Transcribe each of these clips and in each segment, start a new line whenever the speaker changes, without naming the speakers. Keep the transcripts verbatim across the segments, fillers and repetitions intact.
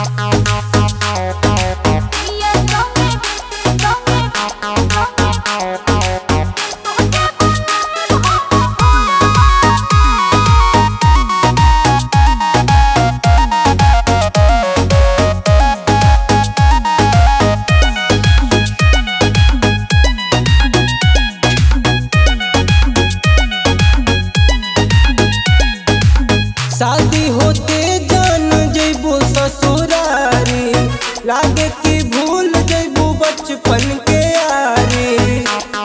शादी होते जान जइबू ससुरारी, लागे कि भूल जइबू बचपन के यारी।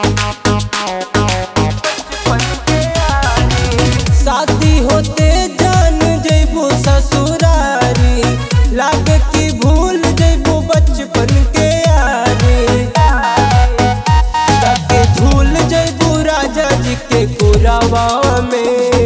शादी होते जान जइबू ससुरारी, लागे कि भूल जइबू बचपन के यारी। ताके झूल जइबू राजा जी के कुरावा में।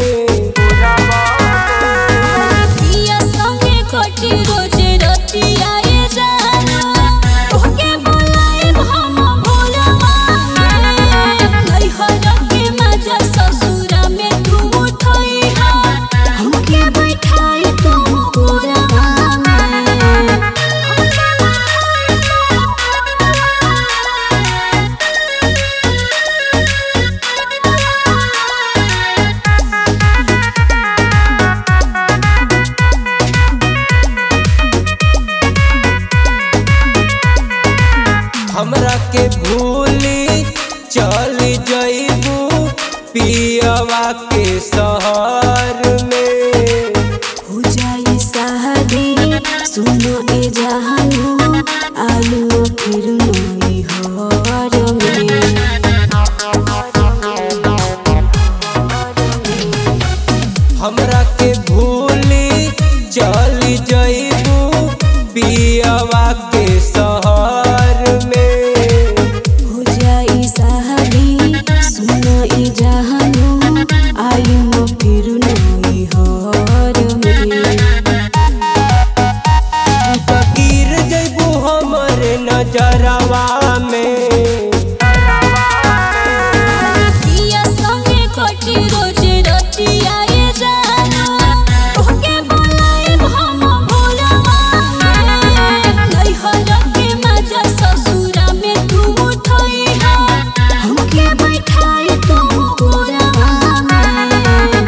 हमरा के भूली चली जइबू पियवा के शहर में।
हो जाई शादी सुनो ए जहानू, आलू फिर नई हर में।
हमरा के भूली चली जइबू पियवा के शहर में। नजरवा में
पिया संगे कटी रोज रतिया ये जाना, तोहके बुलाइब हम भोलवा में। नैहर के मजा ससुरा में तू उठइहा, हमके बैठाई तू कोरवा में।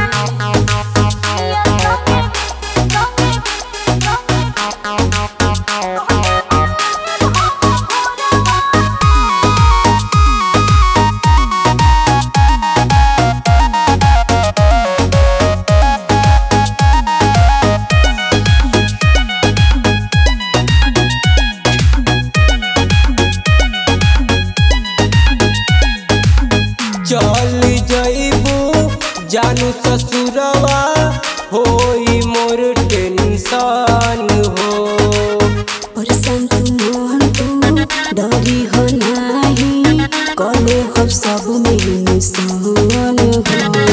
चल जइबू जानू ससुरवा, होई मोर टेंशन हो।
परेशान तू मोहन तू डरी हो नाही, कले हो सब में सहन हो।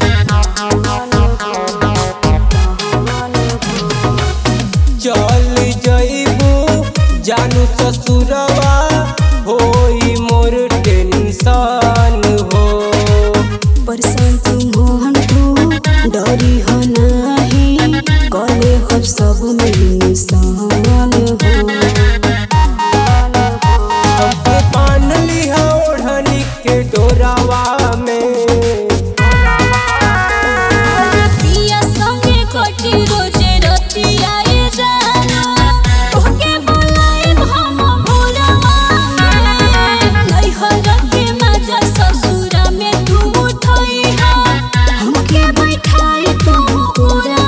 चल जइबू जानू ससुरवा, होई मोर टेंशन हो।
परेशान तू मोहन तू डरी हो नाही, कले हो सब में सहन हो।
हमके बांध लिहा ओढ़नी के डोरावा में।
पिया संगे कटी रोज रतिया ये जाना, तोहके बुलाइब हम भोलवा में। नैहर के मजा ससुरा में तू उठइहा, हमके बैठाई तू कोरवा